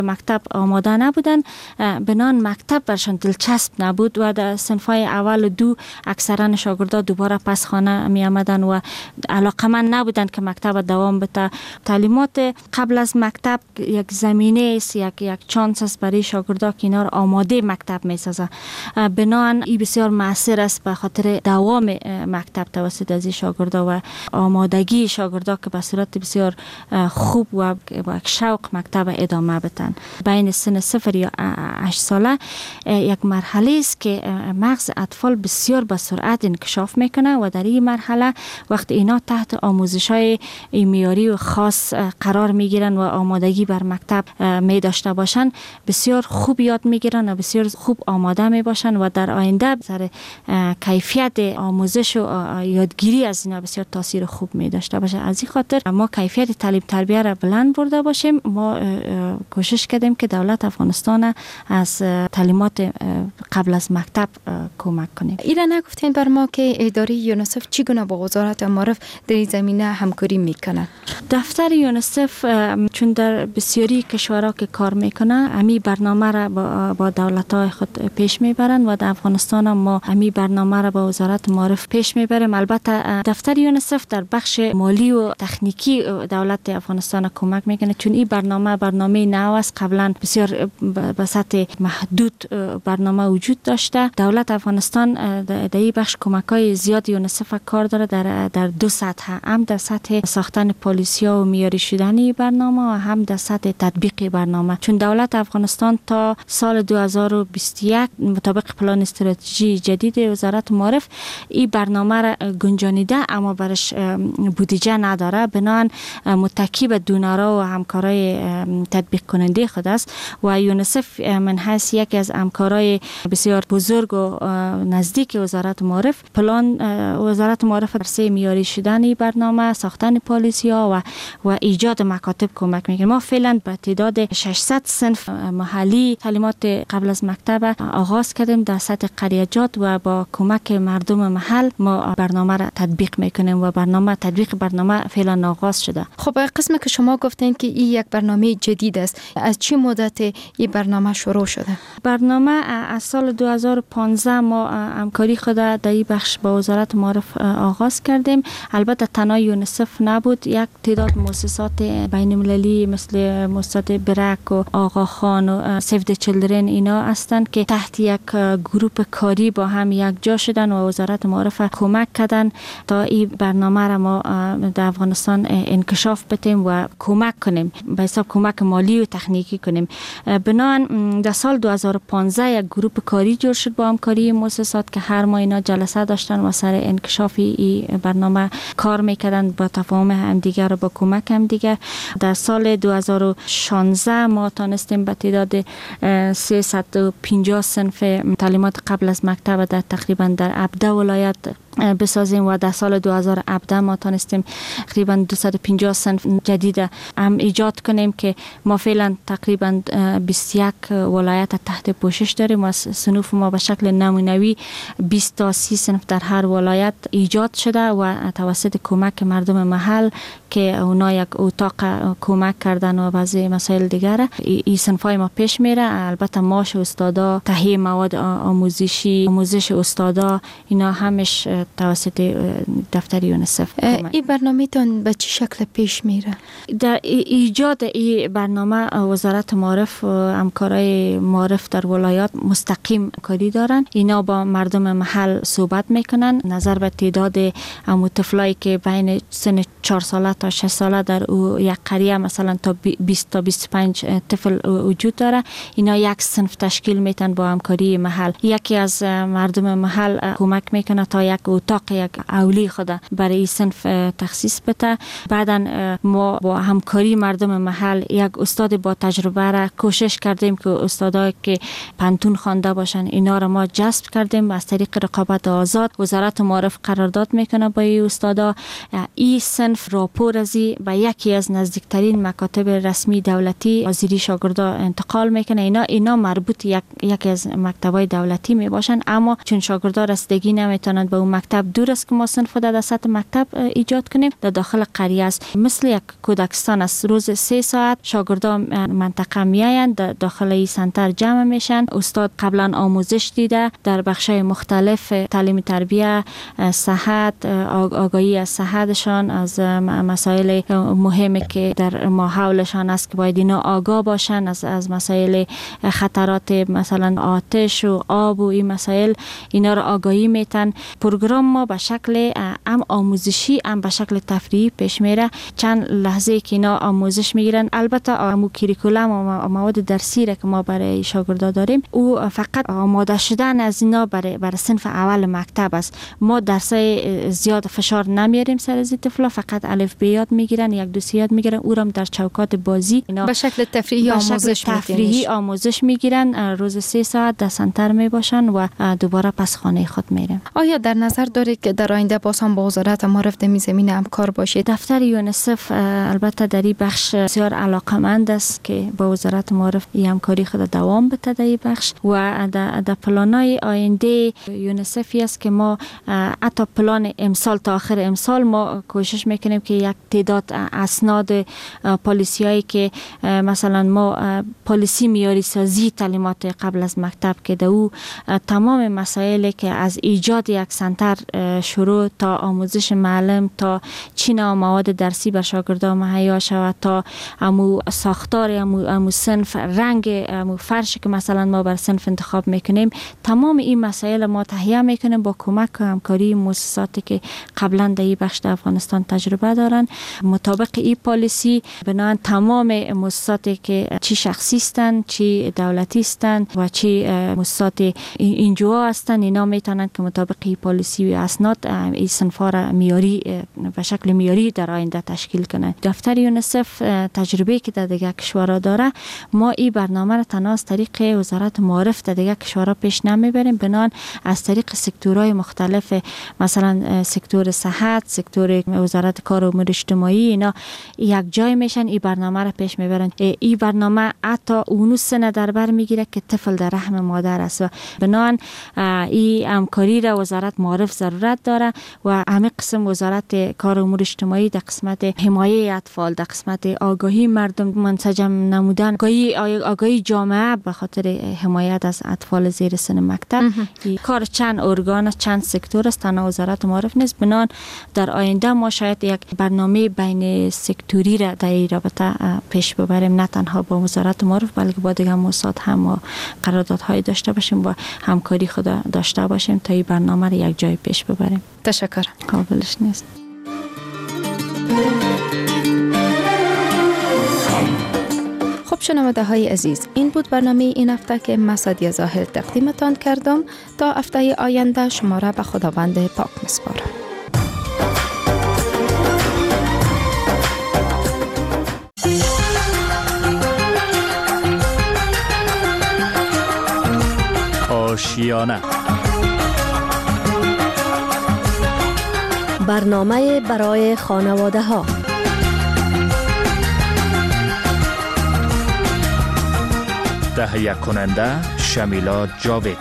مکتب آماده نبودن، بنان مکتب برشان دلچسب نبود و در صنفای اول و دو اکثرا شاگردا دوباره پس خانه می آمدن و علاقمند نبودند که مکتب دوام بده. تعلیمات قبل از مکتب یک زمینه است، یک چانس است برای شاگردا که اینا آماده مکتب می سازه. بنان این بسیار مؤثر است به خاطر دوام مکتب توسط از شاگردا و آمادگی شاگردا که به صورت بسیار خوب و با شوق مکتب ادامه بدن. بین سن 0 یا 8 ساله یک مرحله است که مغز اطفال بسیار به سرعت انکشاف میکنه و در این مرحله وقت اینا تحت آموزش‌های معیاری و خاص قرار میگیرن و آمادگی بر مکتب می داشته باشن، بسیار خوب یاد میگیرن و بسیار خوب آماده می باشن و در آینده سر کیفیت آموزش و یادگیری از اینا بسیار تاثیر خوب می داشته باشه. از این خاطر ما کیفیت تعلیم تربیت را بلند برده باشیم. ما کوشش کردیم که دولت افغانستان از تعلیمات قبل از مکتب کمک کنیم. ایران نگفتین بر ما که اداره یونیسف چگونه با وزارت معارف در این زمینه همکاری میکنه؟ دفتر یونیسف چون در بسیاری کشورها که کار میکنه امی برنامه را با دولت‌های خود پیش میبرن و در افغانستان ما امی برنامه را با وزارت معارف پیش میبریم. البته دفتر یونیسف در بخش مالی و تکنیکی دولت افغانستان کمک میکنه، چون این برنامه نو است. قبلا بسیار به سطح محدود برنامه وجود داشته. دولت افغانستان در این بخش کمک‌های زیاد یونیسف کار داره در دو سطح، هم در سطح ساختن پالیسی‌ها و معیاری شدن برنامه و هم در سطح تطبیق برنامه. چون دولت افغانستان تا سال 2021 مطابق پلان استراتژی جدید وزارت معارف این برنامه را گنجانیده اما برش بودجه نداره، بنابراین متکی به دونرها و همکارای تطبیق کننده خود است و یونیسف من حیث یکی از همکارای بسیار بزرگ و نزدیک وزارت معارف پلان وزارت معارف در سه معیاری شدن برنامه، ساختن پالیسی‌ها و ایجاد مکاتب کمک میکنه. ما فعلا به تعداد 600 صنف محلی تعلیمات قبل از مکتب آغاز کردیم در سطح قریجات و با کمک مردم محل ما برنامه را تطبیق میکنیم و تطبیق برنامه فعلا آغاز شده. خب قسمی که شما گفتین که این یک برنامه جدید است، از چه مدت این برنامه شروع شده؟ برنامه از سال 2015 ما همکاری خود در این بخش با وزارت معارف آغاز کردیم. البته تنها یونیسف نبود، یک تعداد مؤسسات بین المللی مثل مؤسسات برک و آقا خان و سیو دی چیلدرن اینا هستند که تحت یک گروپ کاری با هم یک جا شدن و وزارت معارف کمک کردن تا این برنامه را ما در افغانستان انکشاف بدیم و کمک کنیم، به حساب کمک مالی و تکنیکی کنیم. بنابراین در سال 2015 یک گروپ کاری جور شد با همکاری مؤسسات که هر ماه اینا جلسه داشتن و سر انکشاف این برنامه کار میکردن با تفاهم همدیگر و با کمک همدیگر. در سال 2016 ما تانستیم به تعداد 350 صنف تعلیمات قبل از مکتب در تقریبا در 17 ولایت بسازیم و در سال 2017 ما تانستیم تقریبا 250 صنف جدید هم ایجاد کنیم که ما فعلا تقریبا 21 ولایت تحت پوشش داریم و صنوف ما به شکل نمونوی 20 تا 30 صنف در هر ولایت ایجاد شده و توسط کمک مردم محل که اونا یک اتاق کمک کردن و بعضی مسائل دیگر این صنفای ما پیش میره. البته ماش استادا، تهیه مواد آموزشی، آموزش استادا، اینا همش توسط دفتر یونیسف. این برنامه تان به چه شکل پیش میره؟ در ایجاد این برنامه وزارت معارف و همکارای معارف در ولایات مستقیم کاری دارن. اینا با مردم محل صحبت میکنن، نظر به تعداد طفلایی که بین سن 4 ساله تا 6 ساله در یک قریه مثلا تا 20 تا 25 طفل وجود داره. اینا یک صنف تشکیل میتن با همکاری محل. یکی از مردم محل کمک میکنه تا یک اتاق یک اولی خود برای این صنف تخصیص بده. بعدن ما با همکاری مردم محل یک استاد با تجربه را کوشش کردیم که استادایی که پنتون خوانده باشن اینا را ما جذب کردیم. از طریق رقابت آزاد وزارت معارف قرارداد میکنه با این استادا. این صنف راپور فور ازی به یکی از نزدیکترین مکاتب رسمی دولتی حاضری شاگردا انتقال میکنه. اینا مربوط یکی از مکتبای دولتی می باشن، اما چون شاگردا رسیدگی نمیتونند به اون مکتب، دور است که ما صنف در سطح مکتب ایجاد کنیم. در داخل قریه است، مثل یک کودکستان است. روز 3 ساعت شاگردا منطقه میآیند، داخل این سنتر جمع میشن. استاد قبلا آموزش دیده در بخش‌های مختلف، تعلیم تربیت، صحت، آگاهی از صحتشان، از مسائل مهمی که در ماحولشان است که باید اینا آگاه باشن، از مسائل خطرات مثلا آتش و آب و این مسائل، اینا را آگاهی میتن. پروگرام ما به شکل هم آموزشی هم به شکل تفریحی پیش میره. چند لحظه که اینا آموزش میگیرن، البته امو کریکولم و مواد درسی را که ما برای شاگردا داریم، او فقط آماده شدن از اینا برای صنف اول مکتب است. ما درسای زیاد فشار نمیاریم سر از طفلا، فقط الف ب یاد میگیرن، 1 2 3 یاد میگیرن. او را در چوکات بازی اینا به شکل تفریحی آموزش میگیرن. روز 3 ساعت در سنتر می باشن و دوباره پس خانه خود میرن. آیا در نظر دارید که در آینده باز هم با وزارت معارف در زمین همکار باشید؟ دفتر یونیسف البته در این بخش بسیار علاقمند است که با وزارت معارف همکاری خود دوام بده در این بخش، و در پلانای آینده یونیسفی است که ما حتی پلان امسال تا آخر امسال ما کوشش میکنیم که یک تعداد اسناد پالیسیایی که مثلا ما پالیسی معیاری سازی تعلیمات قبل از مکتب که در او تمام مسائلی که از ایجاد یک سنتر شروع تا آموزش معلم، تا چی نوع مواد درسی بر شاگردان مهیا شود، تا امو ساختار امو صنف، رنگ امو فرش که مثلا ما بر صنف انتخاب میکنیم، تمام این مسائل ما تهیه میکنیم با کمک و همکاری مؤسساتی که قبلا در این بخش در افغانستان تجربه دارن. مطابق این پالیسی بنابراین تمام مؤسساتی که چی شخصی هستند، چی دولتی هستند و چی مؤسسات اینجا هستند، اینا میتونن که مطابق این پالیسی و اسناد این صنف‌ها را معیاری به شکل معیاری در آینده تشکیل کنند. دفتر یونیسف تجربه که در دیگر کشورها داره، ما این برنامه را تنها از طریق وزارت معارف در دیگر کشورها پیش نمیبریم، بنان از طریق سکتورهای مختلف، مثلا سکتور صحت، سکتور وزارت کار و امور اجتماعی، اینا یک جای میشن این برنامه را پیش میبرن. این برنامه حتی اونو سنه در بر میگیره که طفل در رحم مادر است و بنان این همکاری را وزارت معارف ضرورت داره و همه قسم وزارت کار و امور اجتماعی در قسمت حمایه اطفال، در قسمت آگاهی مردم منسجم نمودن، آگاهی جامعه به خاطر حمایت از اطفال زیر سن مکتب، کار چند ارگان، چند سکتور است، تنها وزارت معارف نیست. بنان در آینده ما شاید یک برنامه بین سکتوری را در این رابطه پیش ببریم، نه تنها با وزارت معارف بلکه با دیگر موسسات هم قراردادهای داشته باشیم و همکاری خود داشته باشیم تا این برنامه را یک جای پیش ببریم. تشکر. قابلش نیست. خب شنونده های عزیز، این بود برنامه این هفته که من سعدیه زاهد تقدیمتان کردم. تا هفته آینده شما را به خداوند پاک میسپارم. آشیانه، برنامه برای خانواده ها. تهیه کننده شمیلا جاوید.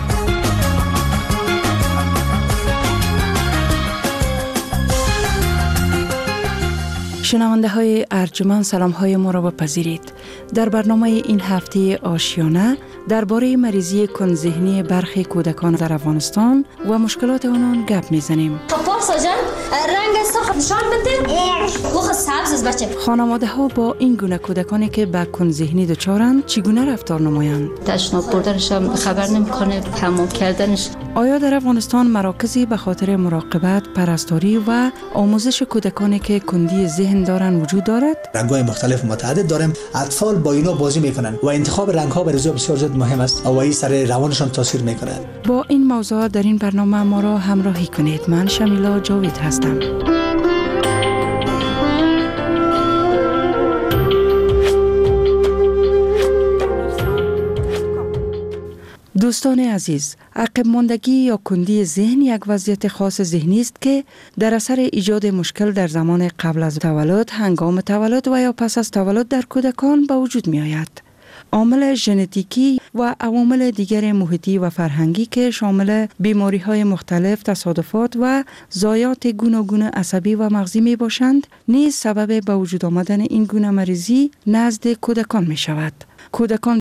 شنونده های ارجمند، سلام های ما را بپذیرید. در برنامه این هفته آشیانه درباره مریضی کن‌ذهنی برخی کودکان در افغانستان و مشکلات آنان گپ میزنیم. پارسا جان، رنگ ساخت نشان بده. بخ سبز از بچه. خانواده ها با این گونه کودکانی که به کن‌ذهنی دچارند چگونه رفتار نمایند؟ تشناب بردنش هم خبر نمیکنه، حمام کردنش. آیا در افغانستان مراکزی به خاطر مراقبت، پرستاری و آموزش کودکانی که کندی ذهن دارند وجود دارد؟ رنگ‌های مختلف متعدد داریم. اطفال با اینا بازی میکنن و انتخاب رنگ‌ها برای بسیار زیاد مهم است و این سر روانشان تاثیر میکنه. با این موضوع در این برنامه ما را همراهی کنید. من شمیلا جاوید هستم. دوستان عزیز، عقب ماندگی یا کندی ذهن یک وضعیت خاص ذهنی است که در اثر ایجاد مشکل در زمان قبل از تولد، هنگام تولد و یا پس از تولد در کودکان به وجود می آید. عامل ژنتیکی و عوامل دیگر محیطی و فرهنگی که شامل بیماری‌های مختلف، تصادفات و ضایعات گوناگون عصبی و مغزی می باشند، نیز سبب به وجود آمدن این گونه مریضی نزد کودکان می شود. کودکان